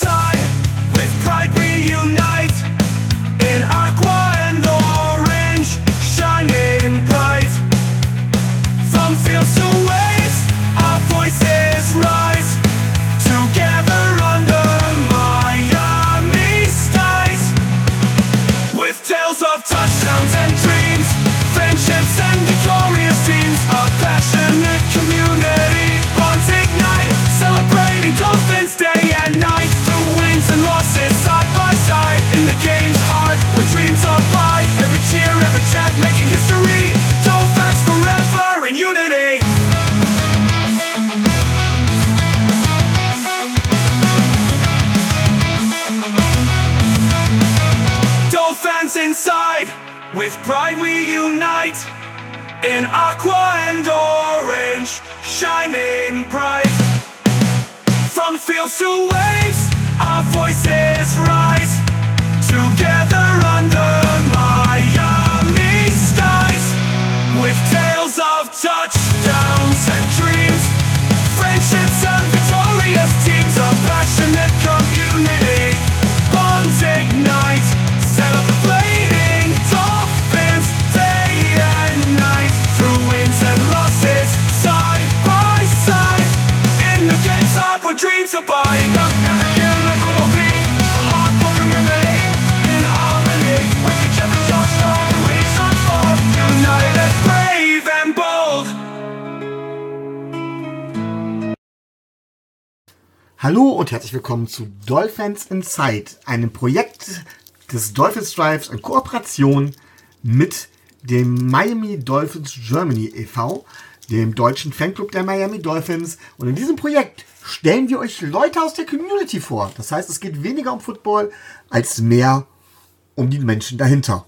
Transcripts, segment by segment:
side, with pride we unite. In aqua and orange, shining bright. From fields to waves, our voices rise. Together under Miami skies. With tales of touchdowns and dreams, friendships and victorious teams. A passionate community, bonds ignite. Celebrating Dolphins day and night. Through wins and losses, side by side. In the game's heart, where dreams abide. Every cheer, every chant, making history. Dolphins forever in unity. Dolphins inside, with pride we unite. In aqua and orange, shining bright. From fields to waves, our voices rise. Together under Miami skies. With tales of touchdowns and dreams, friendships and victorious teams. A passionate community, bonds ignite. Celebrating Dolphins day and night. Through wins and losses, side by side. In the game's heart where dreams abide. In harmony, with each other so strong. We stand for united, brave and bold. Hallo und herzlich willkommen zu Dolphins Inside, einem Projekt des Dolphins Drives in Kooperation mit dem Miami Dolphins Germany e.V., dem deutschen Fanclub der Miami Dolphins. Und in diesem Projekt stellen wir euch Leute aus der Community vor. Das heißt, es geht weniger um Football als mehr um die Menschen dahinter.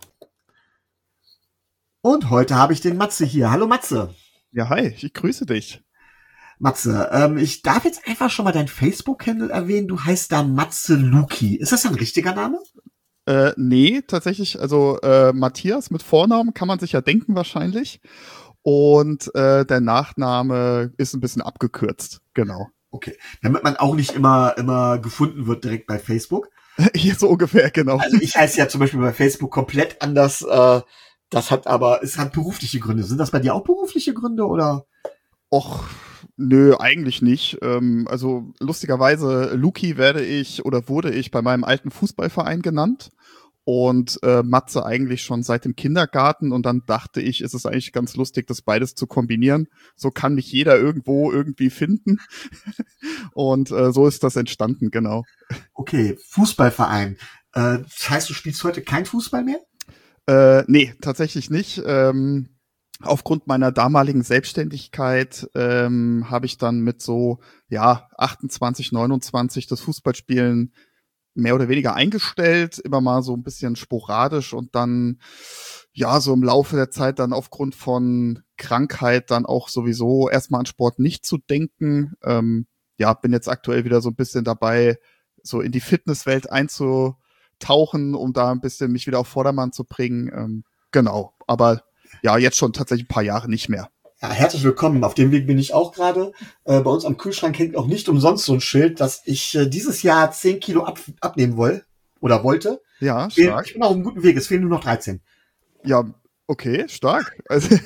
Und heute habe ich den Matze hier. Hallo Matze. Ja, hi, ich grüße dich. Matze, ich darf jetzt einfach schon mal dein Facebook-Handle erwähnen. Du heißt da Matze Luki. Ist das ein richtiger Name? Nee, tatsächlich, also Matthias mit Vornamen kann man sich ja denken wahrscheinlich. Und der Nachname ist ein bisschen abgekürzt, genau. Okay, damit man auch nicht immer gefunden wird direkt bei Facebook. Hier so ungefähr, genau. Also ich heiße ja zum Beispiel bei Facebook komplett anders. Es hat berufliche Gründe. Sind das bei dir auch berufliche Gründe oder? Och, nö, eigentlich nicht. Also lustigerweise, Luki wurde ich bei meinem alten Fußballverein genannt. Und Matze eigentlich schon seit dem Kindergarten. Und dann dachte ich, ist es eigentlich ganz lustig, das beides zu kombinieren. So kann mich jeder irgendwo irgendwie finden. Und so ist das entstanden, genau. Okay, Fußballverein. Das heißt, du spielst heute kein Fußball mehr? Nee, tatsächlich nicht. Aufgrund meiner damaligen Selbstständigkeit habe ich dann mit so 28, 29 das Fußballspielen mehr oder weniger eingestellt, immer mal so ein bisschen sporadisch und dann so im Laufe der Zeit dann aufgrund von Krankheit dann auch sowieso erstmal an Sport nicht zu denken. Bin jetzt aktuell wieder so ein bisschen dabei, so in die Fitnesswelt einzutauchen, um da ein bisschen mich wieder auf Vordermann zu bringen. Genau, aber jetzt schon tatsächlich ein paar Jahre nicht mehr. Ja, herzlich willkommen. Auf dem Weg bin ich auch gerade. Bei uns am Kühlschrank hängt auch nicht umsonst so ein Schild, dass ich dieses Jahr 10 Kilo abnehmen wollte. Ja, stark. Ich bin auf einem guten Weg. Es fehlen nur noch 13. Ja, okay, stark. Also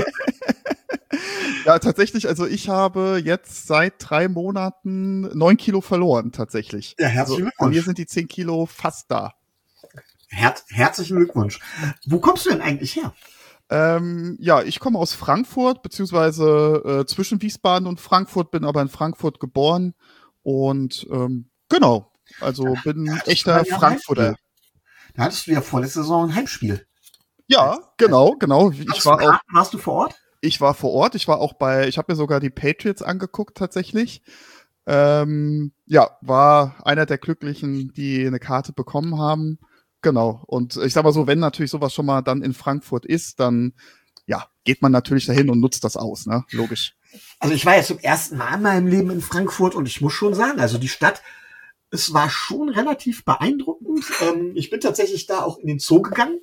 ja, tatsächlich, also ich habe jetzt seit 3 Monaten 9 Kilo verloren, tatsächlich. Ja, herzlichen Glückwunsch. Bei mir sind die 10 Kilo fast da. Herzlichen Glückwunsch. Wo kommst du denn eigentlich her? Ich komme aus Frankfurt, beziehungsweise zwischen Wiesbaden und Frankfurt, bin aber in Frankfurt geboren und genau, also bin ein echter Frankfurter. Da hattest du ja vorletzte Saison ein Heimspiel. Ja, genau. Warst du vor Ort? Ich war vor Ort, ich habe mir sogar die Patriots angeguckt tatsächlich. War einer der Glücklichen, die eine Karte bekommen haben. Genau, und ich sag mal so, wenn natürlich sowas schon mal dann in Frankfurt ist, dann geht man natürlich dahin und nutzt das aus, ne? Logisch. Also ich war jetzt zum ersten Mal in meinem Leben in Frankfurt und ich muss schon sagen, also die Stadt, es war schon relativ beeindruckend. Ich bin tatsächlich da auch in den Zoo gegangen.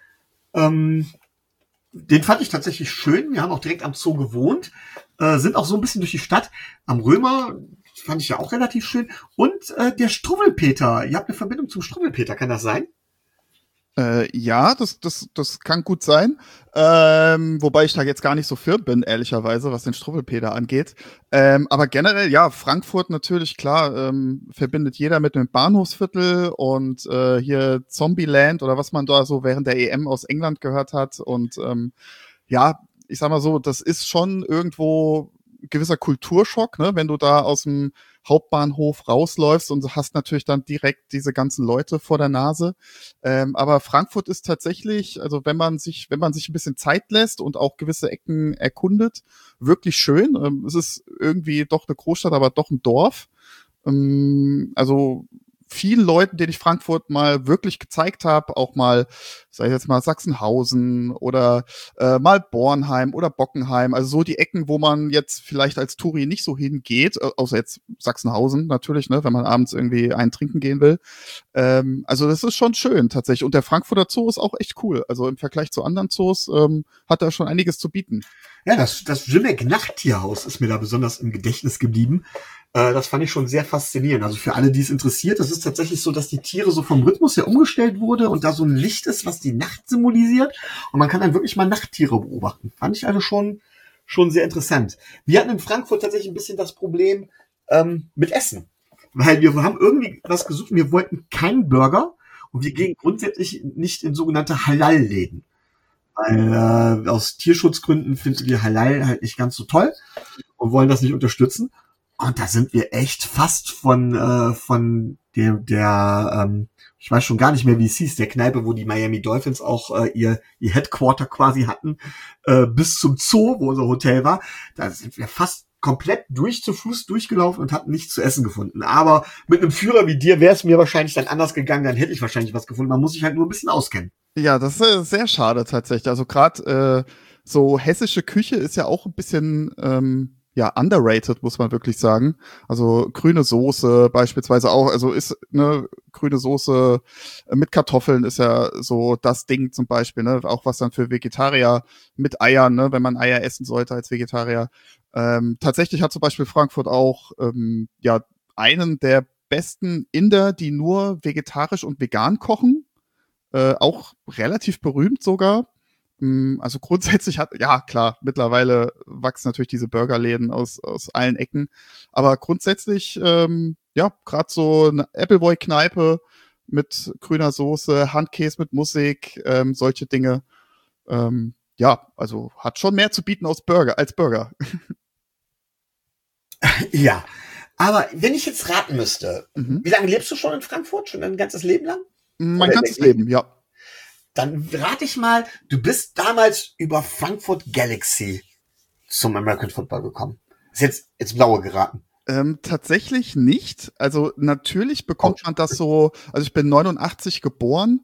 Den fand ich tatsächlich schön. Wir haben auch direkt am Zoo gewohnt, sind auch so ein bisschen durch die Stadt am Römer. fand ich ja auch relativ schön. Und der Struwwelpeter. Ihr habt eine Verbindung zum Struwwelpeter, kann das sein? Ja, das kann gut sein. Wobei ich da jetzt gar nicht so firm bin, ehrlicherweise, was den Struwwelpeter angeht. Aber generell, ja, Frankfurt natürlich, klar, verbindet jeder mit dem Bahnhofsviertel und hier Zombieland oder was man da so während der EM aus England gehört hat. Und ja, ich sag mal so, das ist schon irgendwo ein gewisser Kulturschock, ne, wenn du da aus dem Hauptbahnhof rausläufst und hast natürlich dann direkt diese ganzen Leute vor der Nase. Aber Frankfurt ist tatsächlich, also wenn man sich ein bisschen Zeit lässt und auch gewisse Ecken erkundet, wirklich schön. Es ist irgendwie doch eine Großstadt, aber doch ein Dorf. Also vielen Leuten, denen ich Frankfurt mal wirklich gezeigt habe, auch mal, sag ich jetzt mal, Sachsenhausen oder mal Bornheim oder Bockenheim, also so die Ecken, wo man jetzt vielleicht als Touri nicht so hingeht, außer jetzt Sachsenhausen natürlich, ne, wenn man abends irgendwie einen trinken gehen will. Also das ist schon schön tatsächlich. Und der Frankfurter Zoo ist auch echt cool. Also im Vergleich zu anderen Zoos hat er schon einiges zu bieten. Ja, das Jimmick Nachttierhaus ist mir da besonders im Gedächtnis geblieben. Das fand ich schon sehr faszinierend. Also für alle, die es interessiert, das ist tatsächlich so, dass die Tiere so vom Rhythmus her umgestellt wurde und da so ein Licht ist, was die Nacht symbolisiert. Und man kann dann wirklich mal Nachttiere beobachten. Fand ich also schon sehr interessant. Wir hatten in Frankfurt tatsächlich ein bisschen das Problem mit Essen. Weil wir haben irgendwie was gesucht und wir wollten keinen Burger und wir gehen grundsätzlich nicht in sogenannte Halal-Läden. Weil aus Tierschutzgründen finden wir Halal halt nicht ganz so toll und wollen das nicht unterstützen. Und da sind wir echt fast von der ich weiß schon gar nicht mehr, wie es hieß, der Kneipe, wo die Miami Dolphins auch ihr Headquarter quasi hatten, bis zum Zoo, wo unser Hotel war. Da sind wir fast komplett zu Fuß durchgelaufen und hatten nichts zu essen gefunden. Aber mit einem Führer wie dir wäre es mir wahrscheinlich dann anders gegangen, dann hätte ich wahrscheinlich was gefunden. Man muss sich halt nur ein bisschen auskennen. Ja, das ist sehr schade tatsächlich. Also gerade so hessische Küche ist ja auch ein bisschen ja underrated, muss man wirklich sagen. Also grüne Soße beispielsweise auch, also ist eine grüne Soße mit Kartoffeln ist ja so das Ding zum Beispiel, ne? Auch was dann für Vegetarier mit Eiern, ne? Wenn man Eier essen sollte als Vegetarier. Tatsächlich hat zum Beispiel Frankfurt auch ja einen der besten Inder, die nur vegetarisch und vegan kochen. Auch relativ berühmt sogar. Also grundsätzlich ja klar, mittlerweile wachsen natürlich diese Burgerläden aus allen Ecken. Aber grundsätzlich, ja, gerade so eine Appleboy-Kneipe mit grüner Soße, Handkäse mit Musik, solche Dinge. Ja, also hat schon mehr zu bieten als Burger. Ja, aber wenn ich jetzt raten müsste, wie lange lebst du schon in Frankfurt? Schon dein ganzes Leben lang? Mein ganzes Leben, ja. Dann rate ich mal, du bist damals über Frankfurt Galaxy zum American Football gekommen. Ist jetzt ins Blaue geraten. Tatsächlich nicht. Also natürlich bekommt man das so, also ich bin 89 geboren,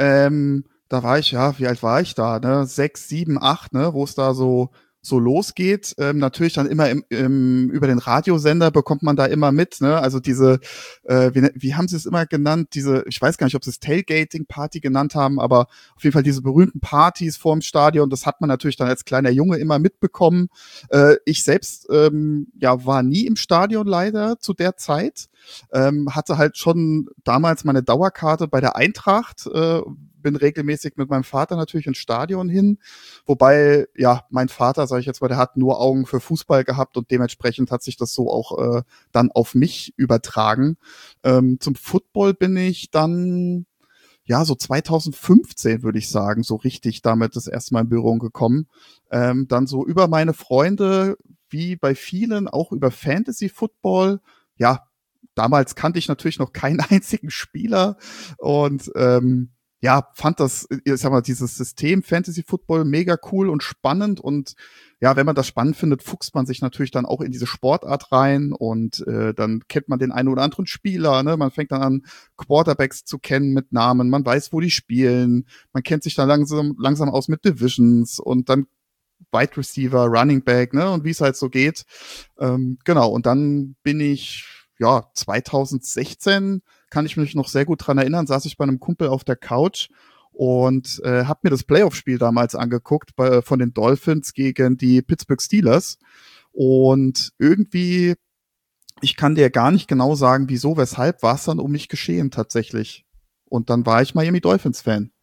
da war ich, ja, wie alt war ich da, ne? 6, 7, 8, ne, wo es da so losgeht. Natürlich dann immer über den Radiosender bekommt man da immer mit, ne? Also diese, wie haben sie es immer genannt? Diese, ich weiß gar nicht, ob sie es Tailgating-Party genannt haben, aber auf jeden Fall diese berühmten Partys vorm Stadion, das hat man natürlich dann als kleiner Junge immer mitbekommen. Ich selbst, ja, war nie im Stadion leider zu der Zeit. Hatte halt schon damals meine Dauerkarte bei der Eintracht, bin regelmäßig mit meinem Vater natürlich ins Stadion hin, wobei, ja, mein Vater, sage ich jetzt mal, der hat nur Augen für Fußball gehabt und dementsprechend hat sich das so auch dann auf mich übertragen. Zum Football bin ich dann, ja, so 2015 würde ich sagen, so richtig damit das erste Mal in Berührung gekommen. Dann so über meine Freunde, wie bei vielen, auch über Fantasy Football, ja, damals kannte ich natürlich noch keinen einzigen Spieler und ja, fand das, ich sag mal, dieses System Fantasy Football mega cool und spannend und ja, wenn man das spannend findet, fuchst man sich natürlich dann auch in diese Sportart rein und dann kennt man den einen oder anderen Spieler, ne? Man fängt dann an, Quarterbacks zu kennen mit Namen, man weiß, wo die spielen, man kennt sich dann langsam aus mit Divisions und dann Wide Receiver, Running Back, ne? Und wie es halt so geht. Genau, und dann bin ich, ja, 2016 kann ich mich noch sehr gut dran erinnern, saß ich bei einem Kumpel auf der Couch und habe mir das Playoff-Spiel damals angeguckt von den Dolphins gegen die Pittsburgh Steelers und irgendwie Ich kann dir gar nicht genau sagen, wieso, weshalb, war es dann um mich geschehen tatsächlich. Und dann war ich Miami Dolphins-Fan.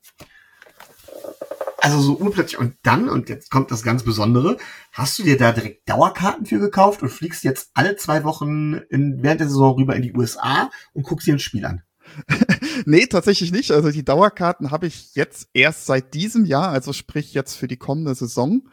Also so urplötzlich. Und jetzt kommt das ganz Besondere, hast du dir da direkt Dauerkarten für gekauft und fliegst jetzt alle 2 Wochen während der Saison rüber in die USA und guckst dir ein Spiel an? Nee, tatsächlich nicht. Also die Dauerkarten habe ich jetzt erst seit diesem Jahr, also sprich jetzt für die kommende Saison.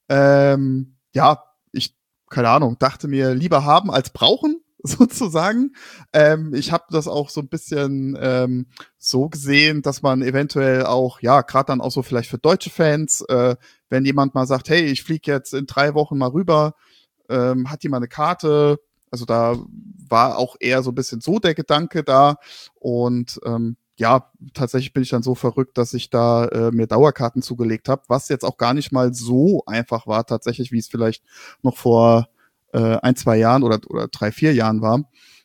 Ja, keine Ahnung, dachte mir lieber haben als brauchen, sozusagen. Ich habe das auch so ein bisschen so gesehen, dass man eventuell auch, ja, gerade dann auch so vielleicht für deutsche Fans, wenn jemand mal sagt, hey, ich fliege jetzt in 3 Wochen mal rüber, hat jemand eine Karte? Also da war auch eher so ein bisschen so der Gedanke da. Und ja, tatsächlich bin ich dann so verrückt, dass ich da mir Dauerkarten zugelegt habe, was jetzt auch gar nicht mal so einfach war, tatsächlich, wie es vielleicht noch vor 1, 2 Jahren oder 3, 4 Jahren war.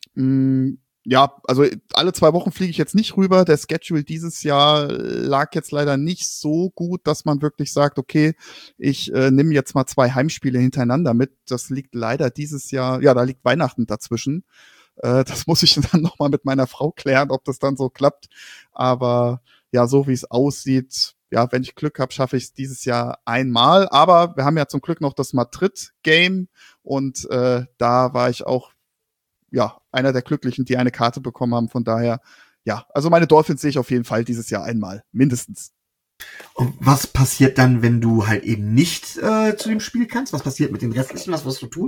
Ja, also alle 2 Wochen fliege ich jetzt nicht rüber. Der Schedule dieses Jahr lag jetzt leider nicht so gut, dass man wirklich sagt, okay, ich nehme jetzt mal 2 Heimspiele hintereinander mit. Das liegt leider dieses Jahr, ja, da liegt Weihnachten dazwischen. Das muss ich dann nochmal mit meiner Frau klären, ob das dann so klappt. Aber ja, so wie es aussieht, ja, wenn ich Glück habe, schaffe ich es dieses Jahr einmal. Aber wir haben ja zum Glück noch das Madrid-Game und da war ich auch ja einer der Glücklichen, die eine Karte bekommen haben. Von daher, ja, also meine Dolphins sehe ich auf jeden Fall dieses Jahr einmal, mindestens. Und was passiert dann, wenn du halt eben nicht zu dem Spiel kannst? Was passiert mit den restlichen? Was wirst du tun?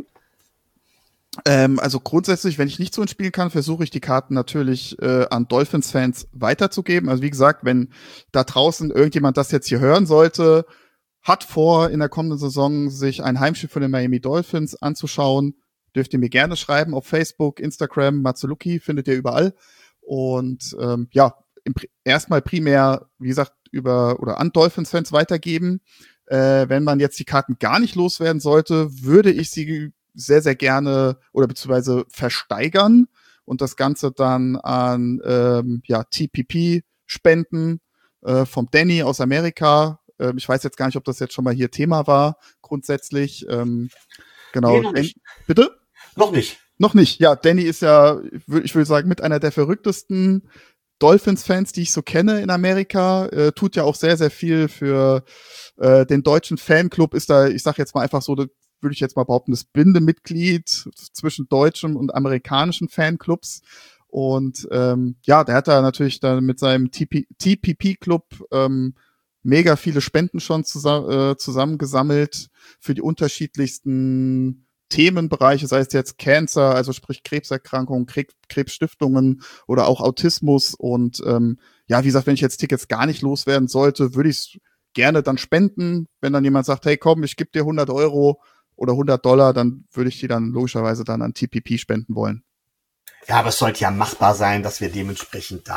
Also grundsätzlich, wenn ich nicht so ein Spiel kann, versuche ich die Karten natürlich an Dolphins-Fans weiterzugeben. Also wie gesagt, wenn da draußen irgendjemand das jetzt hier hören sollte, hat vor, in der kommenden Saison sich ein Heimspiel von den Miami Dolphins anzuschauen, dürft ihr mir gerne schreiben auf Facebook, Instagram, Mazzaluki, findet ihr überall. Und ja, erstmal primär, wie gesagt, oder an Dolphins-Fans weitergeben. Wenn man jetzt die Karten gar nicht loswerden sollte, würde ich sie sehr, sehr gerne oder beziehungsweise versteigern und das Ganze dann an ja, TPP spenden vom Danny aus Amerika. Ich weiß jetzt gar nicht, ob das jetzt schon mal hier Thema war, grundsätzlich. Genau. Nee, noch nicht. Bitte? Noch nicht. Noch nicht. Ja, Danny ist ja, ich würde sagen, mit einer der verrücktesten Dolphins-Fans, die ich so kenne in Amerika. Tut ja auch sehr, sehr viel für den deutschen Fanclub. Ist da, ich sag jetzt mal einfach so, würde ich jetzt mal behaupten, das Bindemitglied zwischen deutschen und amerikanischen Fanclubs. Und ja, der hat da natürlich dann mit seinem TPP-Club mega viele Spenden schon zusammengesammelt für die unterschiedlichsten Themenbereiche, sei es jetzt Cancer, also sprich Krebserkrankungen, Krebsstiftungen oder auch Autismus. Und ja, wie gesagt, wenn ich jetzt Tickets gar nicht loswerden sollte, würde ich es gerne dann spenden. Wenn dann jemand sagt, hey komm, ich gebe dir 100 Euro oder $100, dann würde ich die dann logischerweise dann an TPP spenden wollen. Ja, aber es sollte ja machbar sein, dass wir dementsprechend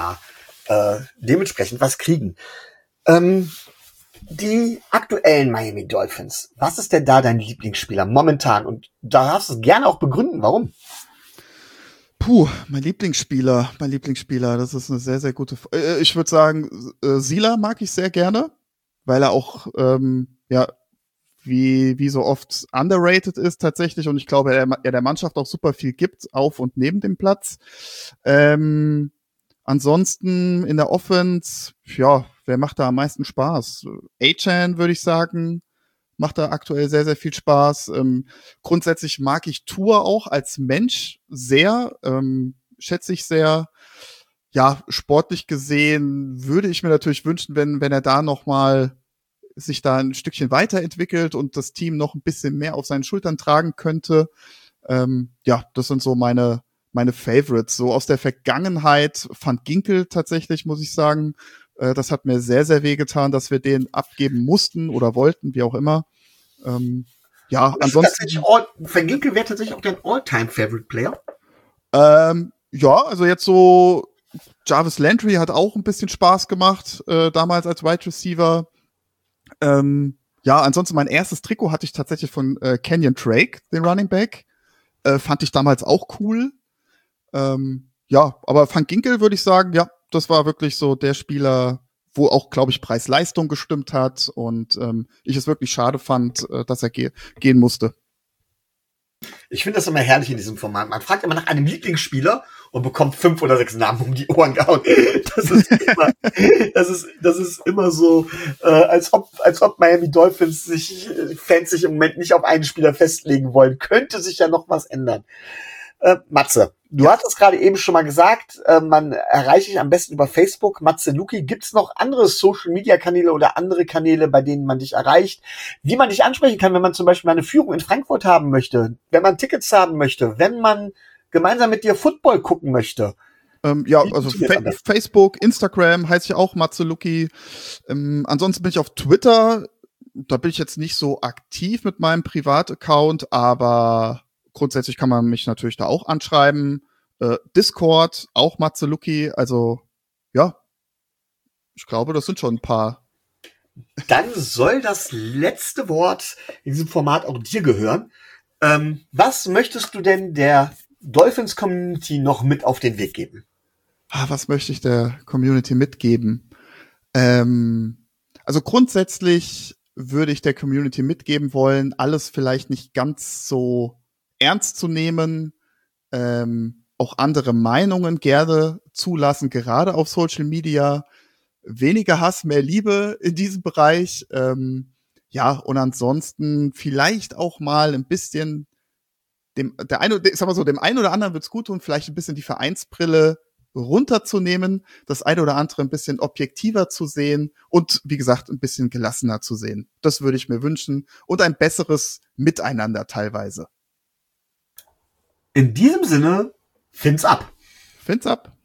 was kriegen. Die aktuellen Miami Dolphins, was ist denn da dein Lieblingsspieler momentan? Und da darfst du es gerne auch begründen, warum? Puh, mein Lieblingsspieler, das ist eine sehr, sehr gute ich würde sagen, Sila mag ich sehr gerne, weil er auch, ja, wie so oft underrated ist tatsächlich und ich glaube, er der Mannschaft auch super viel gibt, auf und neben dem Platz. Ansonsten in der Offense, ja, wer macht da am meisten Spaß? Achane, würde ich sagen, macht da aktuell sehr, sehr viel Spaß. Grundsätzlich mag ich Tua auch als Mensch sehr, schätze ich sehr. Ja, sportlich gesehen würde ich mir natürlich wünschen, wenn er da noch mal sich da ein Stückchen weiterentwickelt und das Team noch ein bisschen mehr auf seinen Schultern tragen könnte. Ja, das sind so meine Favorites. So aus der Vergangenheit Van Ginkel tatsächlich, muss ich sagen. Das hat mir sehr, sehr wehgetan, dass wir den abgeben mussten oder wollten, wie auch immer. Ja, ansonsten. Van Ginkel wäre tatsächlich auch dein All-Time-Favorite-Player? Ja, also jetzt so Jarvis Landry hat auch ein bisschen Spaß gemacht, damals als Wide Receiver. Ja, ansonsten mein erstes Trikot hatte ich tatsächlich von Kenyon Drake, den Running Back. Fand ich damals auch cool. Ja, aber Van Ginkel würde ich sagen, ja, das war wirklich so der Spieler, wo auch, glaube ich, Preis-Leistung gestimmt hat und ich es wirklich schade fand, dass er gehen musste. Ich finde das immer herrlich in diesem Format. Man fragt immer nach einem Lieblingsspieler und bekommt 5 oder 6 Namen um die Ohren gehauen. Das ist immer so, als ob Miami Dolphins Fans sich im Moment nicht auf einen Spieler festlegen wollen. Könnte sich ja noch was ändern. Matze, du hast es gerade eben schon mal gesagt, man erreiche dich am besten über Facebook. Matze Luki, gibt's noch andere Social-Media-Kanäle oder andere Kanäle, bei denen man dich erreicht, wie man dich ansprechen kann, wenn man zum Beispiel mal eine Führung in Frankfurt haben möchte, wenn man Tickets haben möchte, wenn man gemeinsam mit dir Football gucken möchte? Also Facebook, Instagram heiße ich auch Matze Luki. Ansonsten bin ich auf Twitter. Da bin ich jetzt nicht so aktiv mit meinem Privataccount, aber grundsätzlich kann man mich natürlich da auch anschreiben. Discord, auch Matze Luki. Also, ja, ich glaube, das sind schon ein paar. Dann soll das letzte Wort in diesem Format auch dir gehören. Was möchtest du denn der Dolphins-Community noch mit auf den Weg geben? Was möchte ich der Community mitgeben? Also grundsätzlich würde ich der Community mitgeben wollen, alles vielleicht nicht ganz so ernst zu nehmen, auch andere Meinungen gerne zulassen, gerade auf Social Media. Weniger Hass, mehr Liebe in diesem Bereich. Und ansonsten vielleicht auch mal ein bisschen dem einen oder anderen wird's gut tun, vielleicht ein bisschen die Vereinsbrille runterzunehmen, das eine oder andere ein bisschen objektiver zu sehen und, wie gesagt, ein bisschen gelassener zu sehen. Das würde ich mir wünschen und ein besseres Miteinander teilweise. In diesem Sinne, Fins ab. Fins ab.